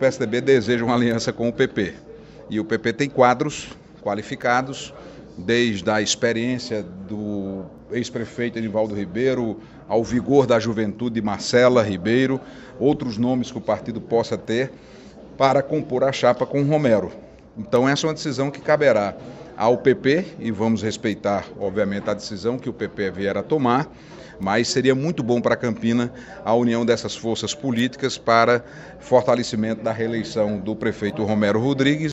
PSDB deseja uma aliança com o PP. E o PP tem quadros qualificados, desde a experiência do ex-prefeito Edivaldo Ribeiro, ao vigor da juventude de Marcela Ribeiro, outros nomes que o partido possa ter para compor a chapa com o Romero. Então essa é uma decisão que caberá ao PP e vamos respeitar, obviamente, a decisão que o PP vier a tomar, mas seria muito bom para Campina a união dessas forças políticas para fortalecimento da reeleição do prefeito Romero Rodrigues.